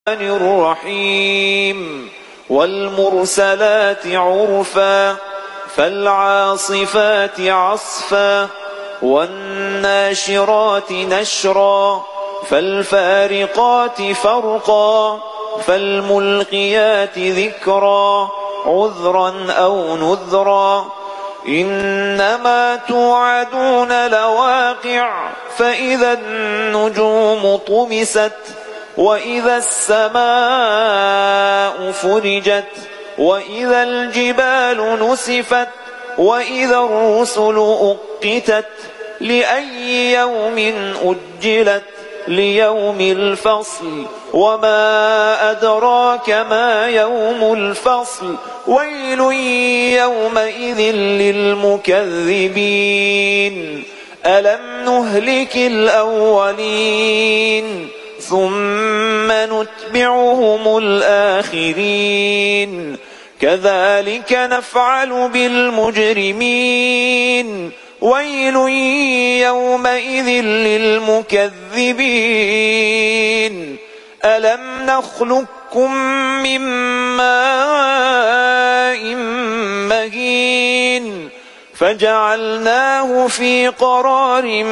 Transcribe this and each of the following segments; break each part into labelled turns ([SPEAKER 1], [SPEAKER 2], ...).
[SPEAKER 1] الرحيم والمرسلات عرفا فالعاصفات عصفا والناشرات نشرا فالفارقات فرقا فالملقيات ذكرا عذرا أو نذرا إنما توعدون لواقع فإذا النجوم طمست وإذا السماء فرجت وإذا الجبال نسفت وإذا الرسل أقتت لأي يوم أجلت ليوم الفصل وما أدراك ما يوم الفصل ويل يومئذ للمكذبين ألم نهلك الأولين ثم نتبعهم الآخرين كذلك نفعل بالمجرمين ويل يومئذ للمكذبين ألم نخلقكم من ماء مهين فجعلناه في قرار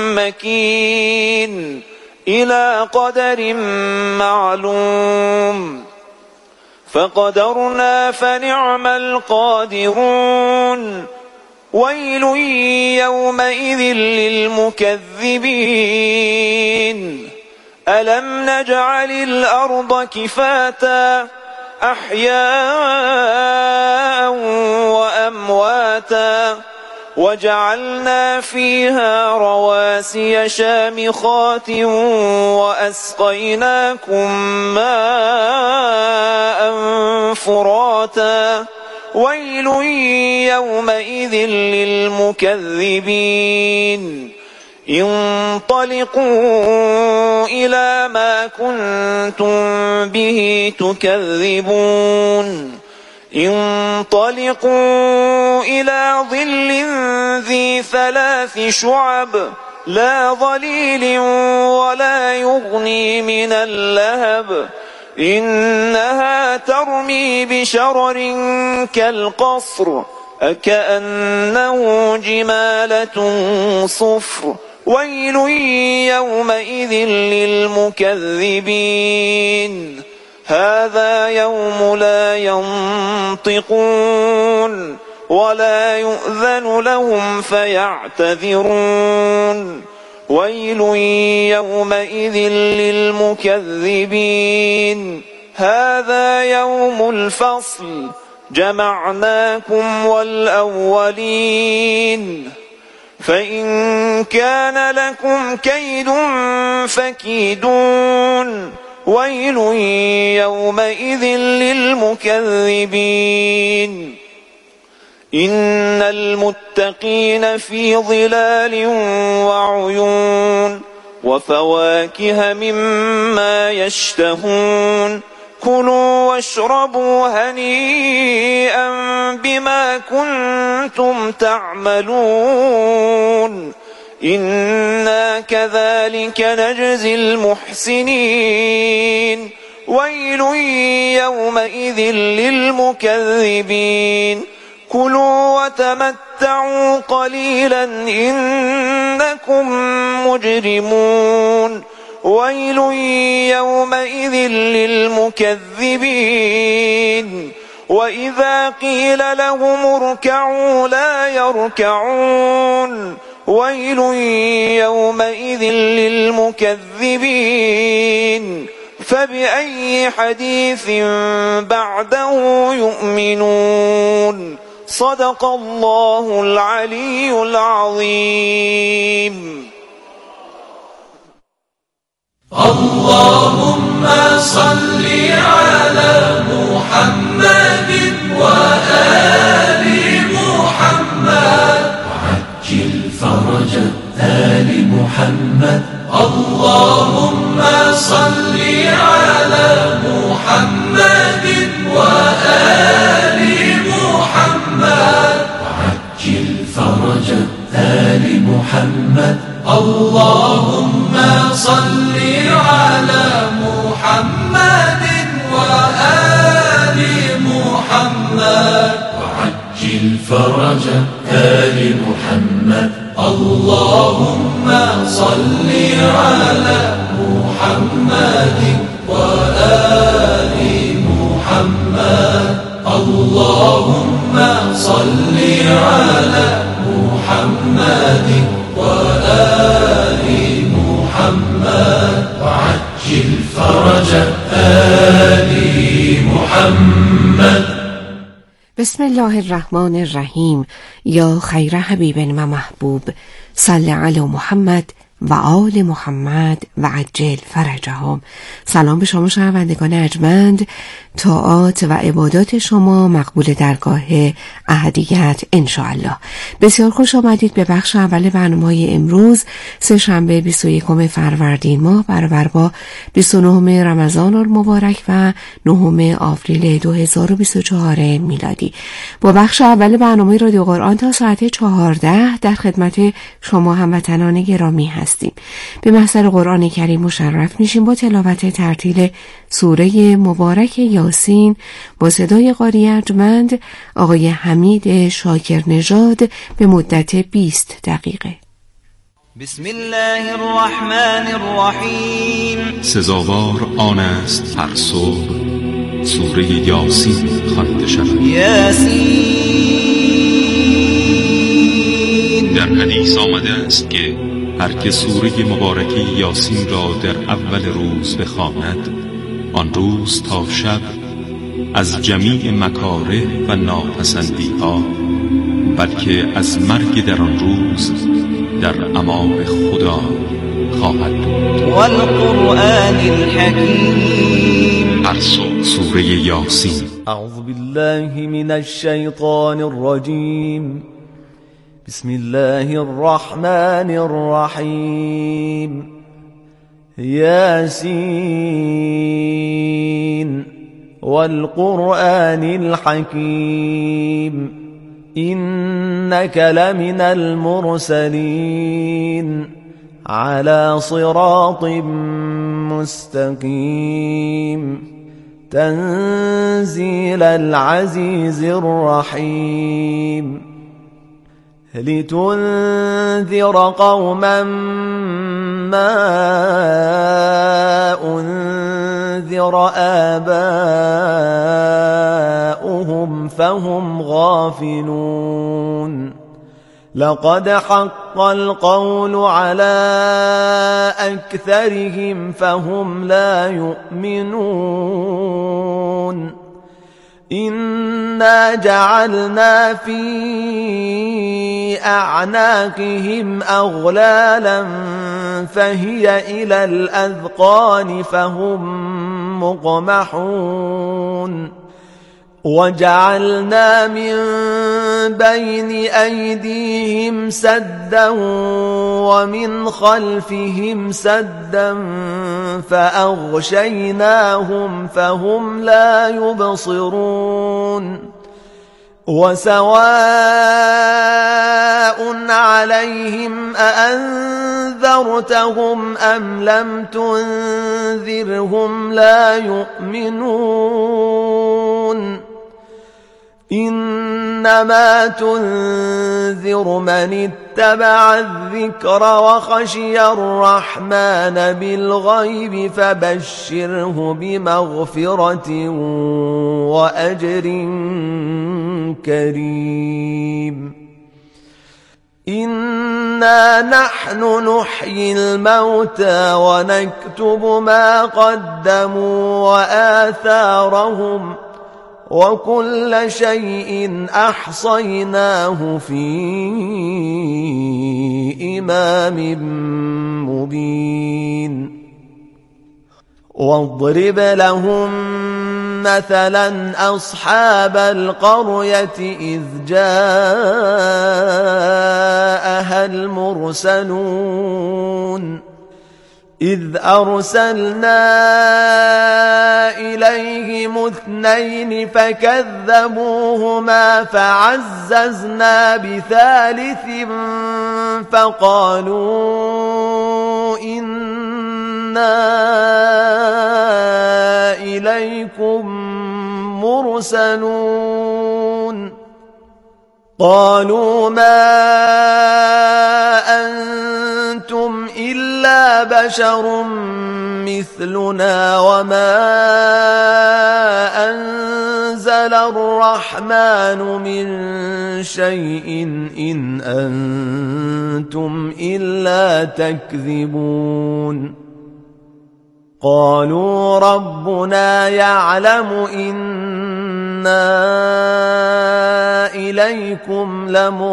[SPEAKER 1] مكين إلى قدر معلوم فقدرنا فنعم القادرون ويل يومئذ للمكذبين ألم نجعل الأرض كفاتا أحياء وأمواتا وجعلنا فيها رواسي شامخات وأسقيناكم ماء فراتا ويل يومئذ للمكذبين انطلقوا إلى ما كنتم به تكذبون انطلقوا إلى ظل ذي 3 شعب لا ظليل ولا يغني من اللهب إنها ترمي بشرر كالقصر كأنه جمالة صفر ويل يومئذ للمكذبين هذا يوم لا ينطقون ولا يؤذن لهم فيعتذرون ويل يومئذ للمكذبين هذا يوم الفصل جمعناكم والأولين فإن كان لكم كيد فكيدون ويل يومئذ للمكذبين إن المتقين في ظلال وعيون وفواكه مما يشتهون كلوا واشربوا هنيئا بما كنتم تعملون إنا كذلك نجزي المحسنين ويل يومئذ للمكذبين كلوا وتمتعوا قليلا إنكم مجرمون ويل يومئذ للمكذبين وإذا قيل لهم اركعوا لا يركعون ويل يومئذ للمكذبين فبأي حديث بعده يؤمنون صدق الله العلي العظيم
[SPEAKER 2] اللهم صل على محمد وآل محمد وعجل فرج آل محمد اللهم صل على محمد وآل محمد وعجل فرج آل محمد اللهم صل على محمد الفرج آل محمد. اللهم صل على محمد وآل محمد. اللهم صل على محمد وآل محمد وعجل فرج آل محمد.
[SPEAKER 3] بسم الله الرحمن الرحیم. یا خیر حبیب و محبوب، صل علی محمد و آل محمد و عجل فرجهم. سلام به شما شنوندگان ارجمند. طاعات و عبادات شما مقبول درگاه احدیت انشاءالله. بسیار خوش آمدید به بخش اول برنامه امروز، سه‌شنبه 21 فروردین ماه برابر با 29 رمضان المبارک و 9 آوریل 2024 میلادی. با بخش اول برنامه رادیو قرآن تا ساعت 14 در خدمت شما هموطنان گرامی هستیم. به محضر قرآن کریم مشرف میشیم با تلاوت ترتیل سوره مبارک یاسین با صدای قاری ارجمند آقای حمید شاکر نژاد به مدت 20 دقیقه.
[SPEAKER 4] بسم الله الرحمن الرحیم.
[SPEAKER 5] سزاوار آن است هر صبح سوره یاسین خوانده شود.
[SPEAKER 4] یاسین.
[SPEAKER 5] در حدیث آمده است که هر که سوره مبارکه یاسین را در اول روز بخواند، آن روز تا شب از جمیع مکاره و ناپسندی ها، بلکه از مرگ در آن روز در امان خدا خواهد بود.
[SPEAKER 4] والقرآن الحکیم.
[SPEAKER 5] هر صبح سوره یاسین.
[SPEAKER 6] اعوذ بالله من الشیطان الرجیم. بسم الله الرحمن الرحیم. یاسین والقرآن الحکیم. إنك لمن المرسلين على صراط مستقيم تنزيل العزيز الرحيم. لتنذر قوما ما أنذر آباؤهم فهم غافلون. لقد حق القول على أكثرهم فهم لا يؤمنون. إنا جعلنا في أعناقهم أغلالا فهي إلى الأذقان فهم مقمحون. وجعلنا من بين أيديهم سدا ومن خلفهم سدا فأغشيناهم فهم لا يبصرون. وسواء عليهم أأنذرتهم أم لم تنذرهم لا يؤمنون. إنما تنذر من اتبع الذكر وخشي الرحمن بالغيب فبشره بمغفرة وأجر كريم. إنا نحن نحيي الموتى ونكتب ما قدموا وآثارهم وكل شيء أحصيناه في إمام مبين. واضرب لهم مثلا أصحاب القرية إذ جاءها المرسلون. إذ أرسلنا إليهم 2 فكذبوهما فعززنا بثالث فقالوا إنا إليكم مرسلون. قالوا ما أنتم إلا بشر مثلنا وما أنزل الرحمن من شيء إن أنتم إلا تكذبون قالوا ربنا يعلم إنا إليكم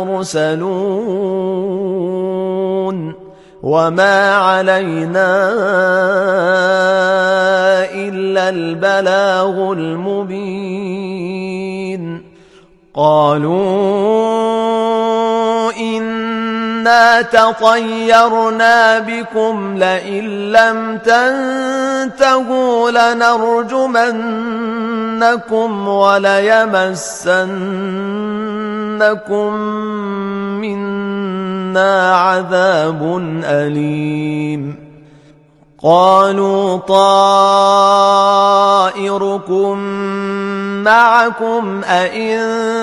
[SPEAKER 6] لمرسلون وما علينا إلا البلاغ المبين قالوا إنا تطيرنا بكم لئن لم تنتهوا لنرجمنكم وليمسنكم منا عذاب أليم قالوا طائركم معكم أئن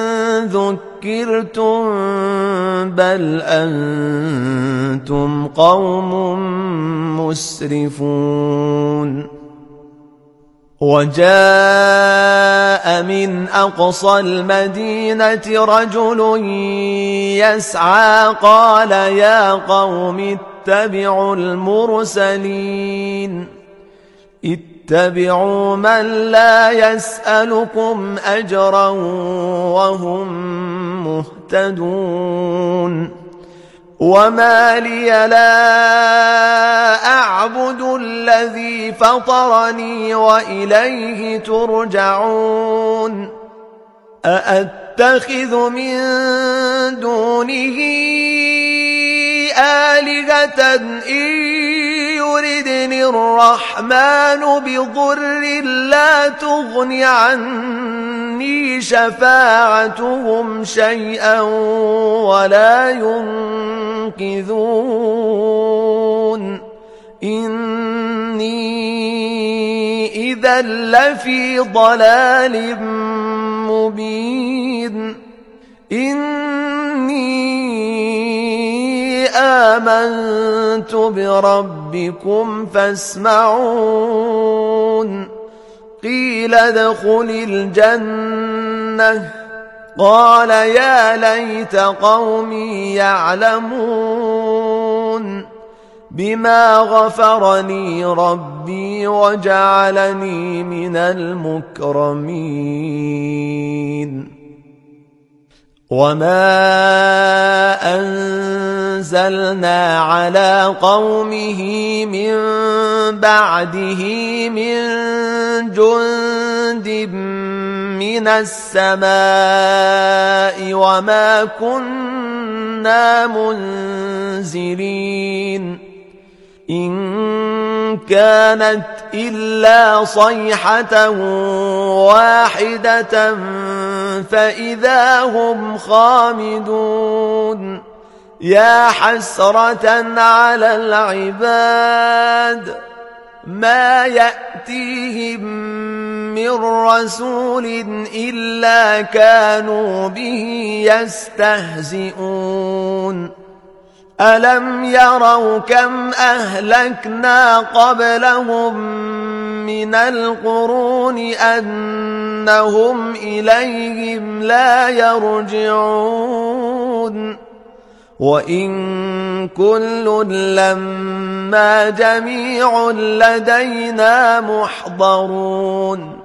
[SPEAKER 6] ذكرتم بل أنتم قوم مسرفون وجاء من أقصى المدينة رجل يسعى قال يا قوم اتبعوا المرسلين اتبعوا من لا يسألكم أجرا وهم مهتدون وما لي لا أعبد الذي فطرني وإليه ترجعون أأتخذ من دونه آلهة إن يردني الرحمن بضر لا تغن عني شفاعتهم شيئا ولا ينقذون إني إذا لفي ضلال مبين إني آمنت بربكم فاسمعون قيل ادخل الجنة قال يا ليت قومي يعلمون بما غفر لي ربي وجعلني من المكرمين وما أنزلنا على قومه من بعده من جند من السماء وما كنا منزلين إن كانت إلا صيحة واحدة فإذا هم خامدون يا حسرة على العباد ما يأتيهم من رسول إلا كانوا به يستهزئون ألم يروا كم أهلكنا قبلهم من القرون أنهم إليهم لا يرجعون وإن كل لما جميع لدينا محضرون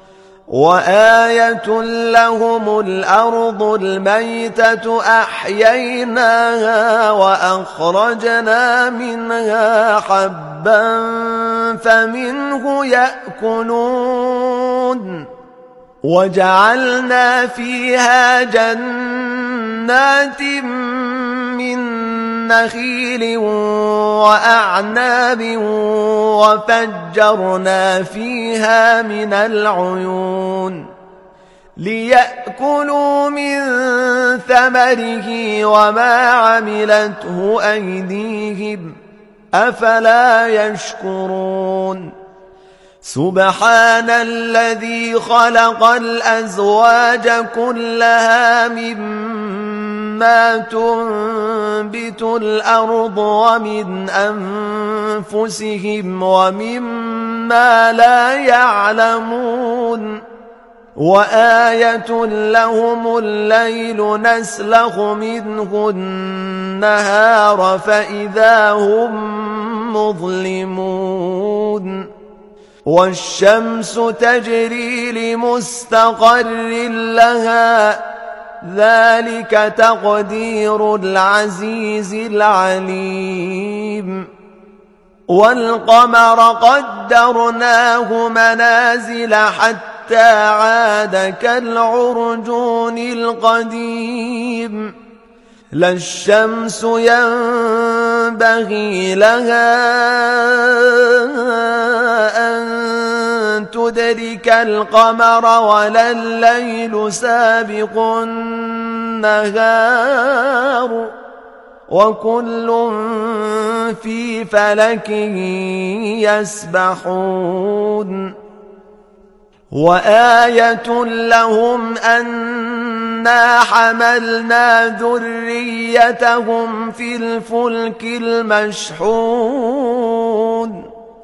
[SPEAKER 6] وآية لهم الأرض الميتة أحييناها وأخرجنا منها حبا فمنه يأكلون وجعلنا فيها جنات من نخيل وأعناب وفجرنا فيها من العيون ليأكلوا من ثمره وما عملته أيديهم أفلا يشكرون سبحان الذي خلق الأزواج كلها مما تنبت الأرض ومن أنفسهم ومما لا يعلمون وآية لهم الليل نسلخ منه النهار فإذا هم مظلمون والشمس تجري لمستقر لها ذلك تقدير العزيز العليم والقمر قدرناه منازل حتى عاد كالعرجون القديم لا الشمس ينبغي لها أن تدرك القمر ولا الليل سابق النهار وكل في فلك يسبحون وآية لهم أنا حملنا ذريتهم في الفلك المشحون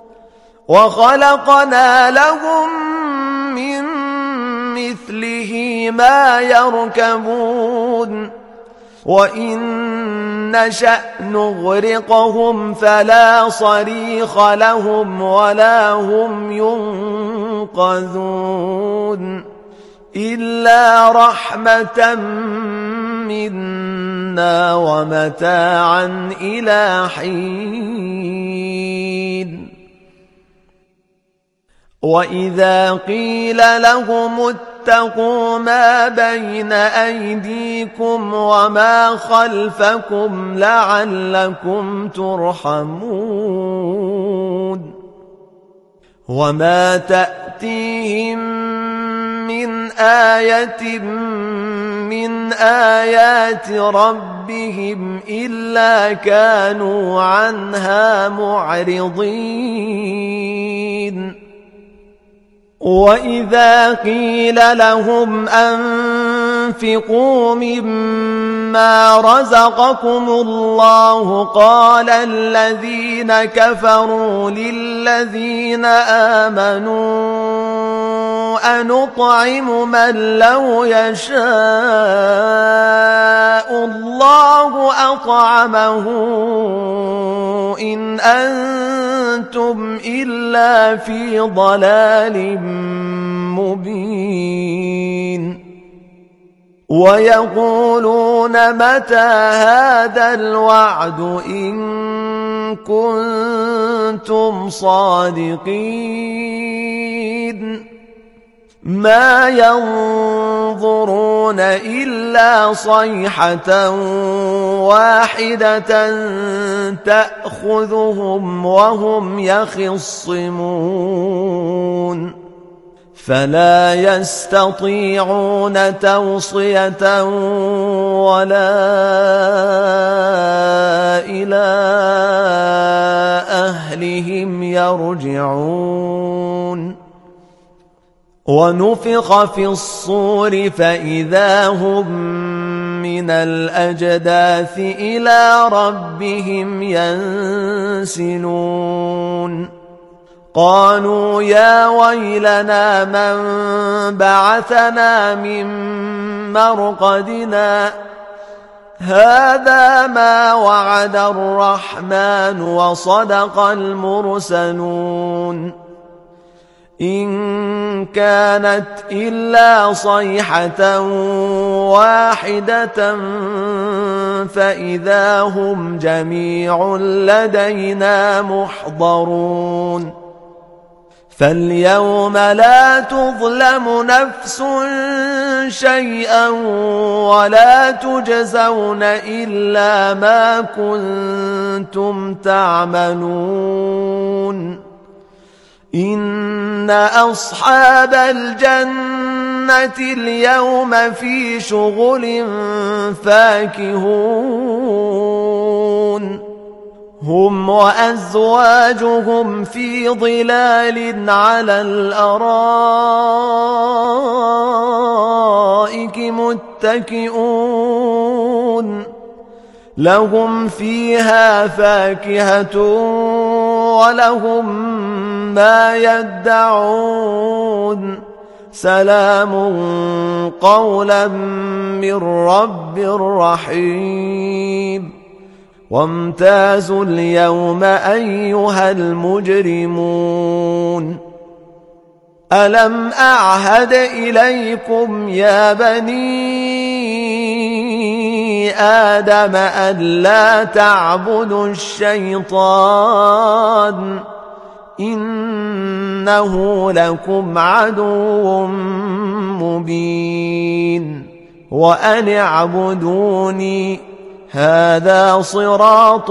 [SPEAKER 6] وخلقنا لهم من مثله ما يركبون وإن نشأ نغرقهم فلا صريخ لهم ولا هم ينقذون إلا رحمة منا ومتاعا إلى حين وإذا قيل لهم اتقوا ما بين أيديكم وما خلفكم لعلكم ترحمون وما تأتيهم من آية من آيات ربهم إلا كانوا عنها معرضين وإذا قيل لهم أنفقوا مما رزقكم الله قال الذين كفروا للذين آمنوا أنطعم من لو يشاء الله أطعمه إن أنتم إلا في ضلال مبين ويقولون متى هذا الوعد إن كنتم صادقين ما ينظرون إلا صيحة واحدة تأخذهم وهم يخصمون فلا يستطيعون توصية ولا إلى أهلهم يرجعون ونفخ في الصور فإذا هم من الأجداث إلى ربهم ينسلون قالوا يا ويلنا من بعثنا من مرقدنا هذا ما وعد الرحمن وصدق المرسلون إن كانت إلا صيحة واحدة فإذا هم جميع لدينا محضرون فاليوم لا تظلم نفس شيئا ولا تجزون إلا ما كنتم تعملون إن أصحاب الجنة اليوم في شغل فاكهون هم وأزواجهم في ظلال على الأرائك متكئون لهم فيها فاكهة ولهم ما يدعون سلام قولا من رب رحيم وامتازوا اليوم أيها المجرمون ألم أعهد إليكم يا بني آدم ألا تعبدوا الشيطان إنه لكم عدو مبين وأن اعبدوني هذا صراط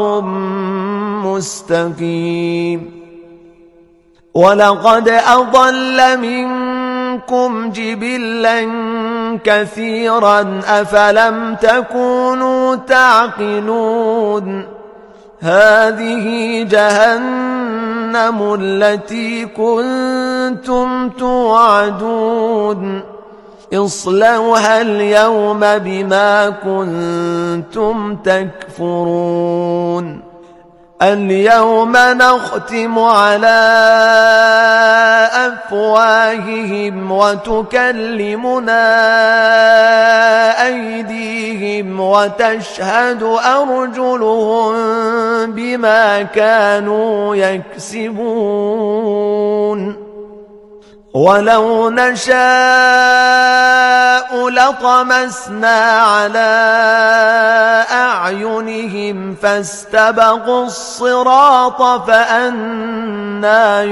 [SPEAKER 6] مستقيم ولقد أضل منكم جبلا كثيرا أفلم تكونوا تعقلون هذه جهنم التي كنتم توعدون اصلوها اليوم بما كنتم تكفرون اليوم نختم على أفواههم وتكلمنا أيديهم وتشهد أرجلهم بما كانوا يكسبون ولو نشاء لطمسنا على أعينهم فاستبقوا الصراط فأنى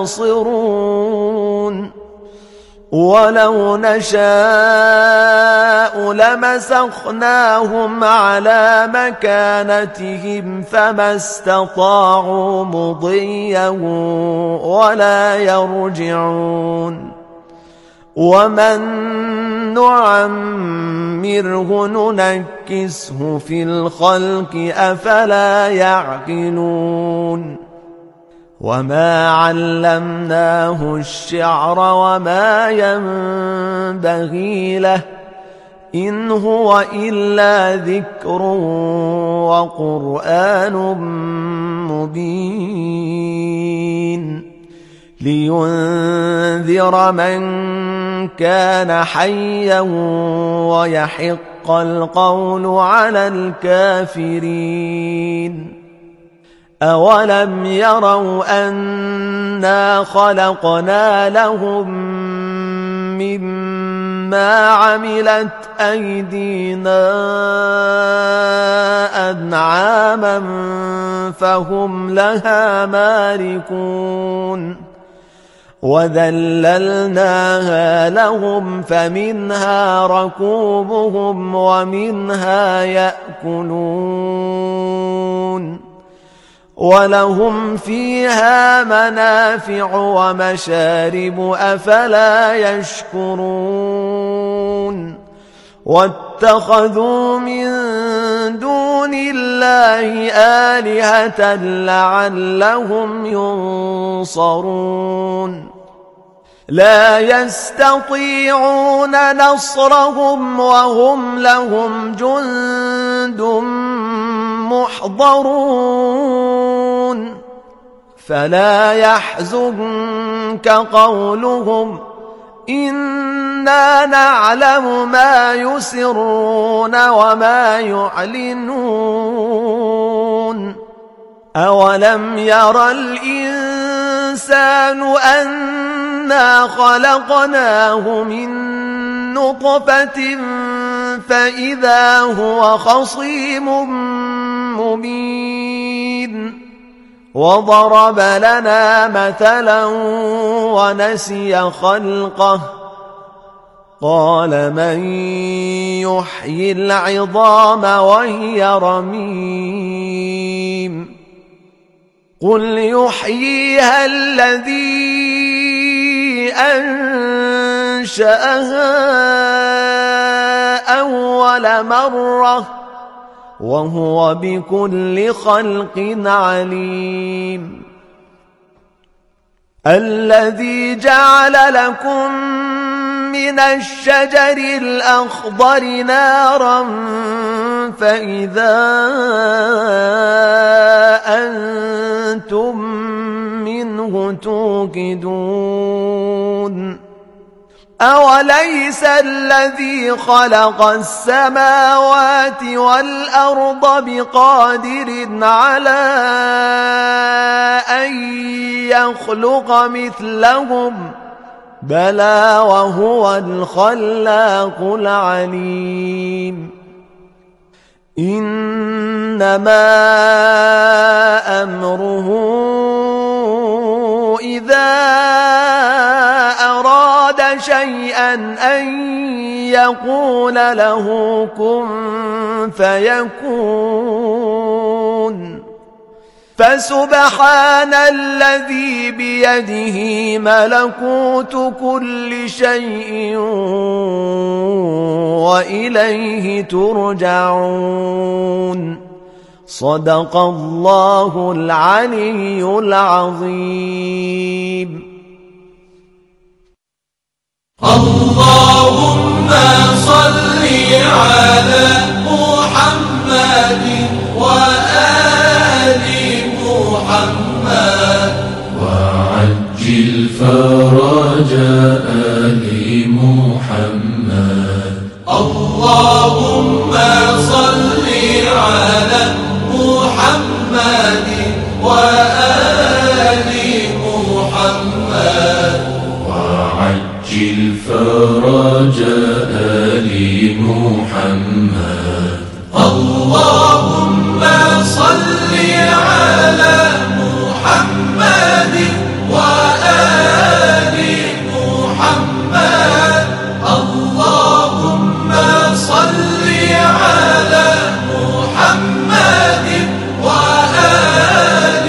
[SPEAKER 6] يبصرون ولو نشاء لمسخناهم على مكانتهم فما استطاعوا مضيا ولا يرجعون ومن نعمره ننكسه في الخلق أفلا يعقلون وما علمناه الشعر وما ينبغي له إن هو إلا ذكر وقرآن مبين لينذر من كان حيا ويحق القول على الكافرين أولم يروا أنا خلقنا لهم مما عملت أيدينا أنعاما فهم لها مالكون وذللناها لهم فمنها ركوبهم ومنها يأكلون ولهم فيها منافع ومشارب أفلا يشكرون واتخذوا من دون الله آلهة لعلهم ينصرون لا يستطيعون نصرهم وهم لهم جند محضرون فلا يحزنك قولهم إنا نعلم ما يسرون وما يعلنون أولم ير الإنسان أنا خلقناه من نطفة فإذا هو خصيم مبين وضرب لنا مثلا ونسي خلقه قال من يحيي العظام وهي رميم قل يحييها الذي أنشأها أول مرة وهو بكل خلق عليم. الذي جعل لكم من الشجر الأخضر نارا فإذا أنتم منه توقدون. أوليس الذي خلق السماوات والأرض بقادر على أن يخلق مثلهم؟ بلى وهو الخلاق العليم. إنما أمره إذا أراد شيئا أن يقول له كن فيكون. فسبحان الذي بيده ملكوت كل شيء وإليه ترجعون. صدق الله العلي العظيم.
[SPEAKER 2] اللهم صل على محمد وآل محمد وعجل فرج آل محمد. اللهم صل على محمد وآل محمد وعجل فرج آل محمد. اللهم صل على محمد وآل محمد. اللهم صل على محمد وآل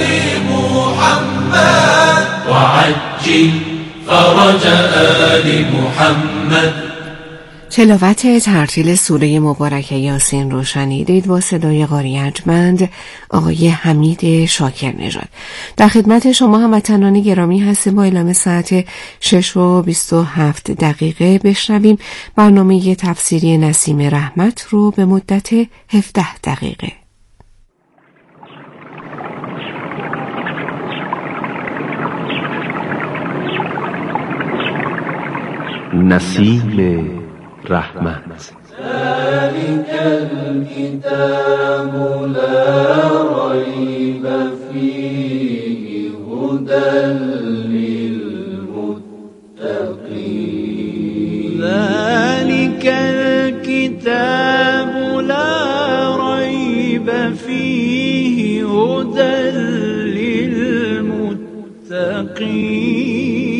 [SPEAKER 2] محمد وعجل فرج آل محمد.
[SPEAKER 3] تلاوت ترتیل سوره مبارکه یاسین رو شنیدید با صدای قاری ارجمند آقای حمید شاکر نژاد. در خدمت شما هموطنان گرامی هستیم. با اعلام ساعت 6:27 بشنویم برنامه تفسیری نسیم رحمت رو به مدت 17 دقیقه.
[SPEAKER 7] نسیم رحمت.
[SPEAKER 2] ذلك الكتاب لا ريب فيه هدى للمتقين. ذلك الكتاب لا ريب فيه هدى للمتقين.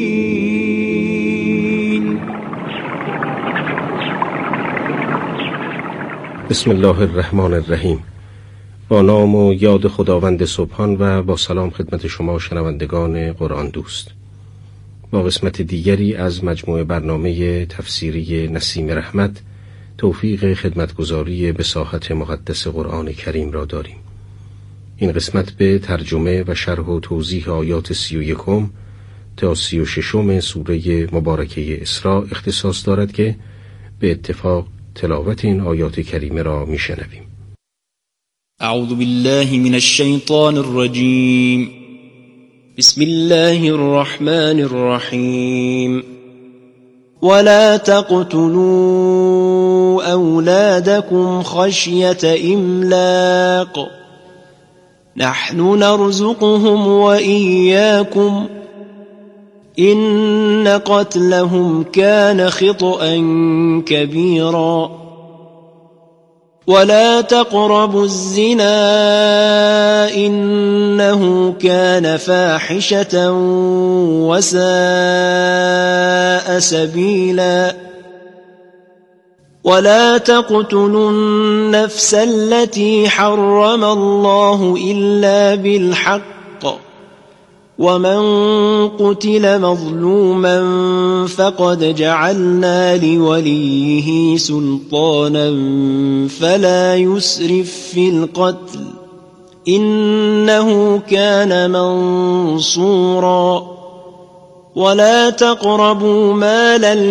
[SPEAKER 8] بسم الله الرحمن الرحیم. با نام و یاد خداوند سبحان و با سلام خدمت شما شنوندگان قرآن دوست. با قسمت دیگری از مجموعه برنامه تفسیری نسیم رحمت توفیق خدمتگزاری به ساحت مقدس قرآن کریم را داریم. این قسمت به ترجمه و شرح و توضیح آیات 31 تا 36 سوره مبارکه اسراء اختصاص دارد که به اتفاق تلاوت این آیات کریمه را میشنویم.
[SPEAKER 9] اعوذ بالله من الشیطان الرجیم. بسم الله الرحمن الرحیم. ولا تقتلوا أولادكم خشية إملاق نحن نرزقهم وإياكم إن قتلهم كان خطأ كبيرا ولا تقربوا الزنا إنه كان فاحشة وساء سبيلا ولا تقتلوا النفس التي حرم الله إلا بالحق ومن قتل مظلوما فقد جعلنا لوليه سلطانا فلا يسرف في القتل إنه كان منصورا. ولا تقربوا مال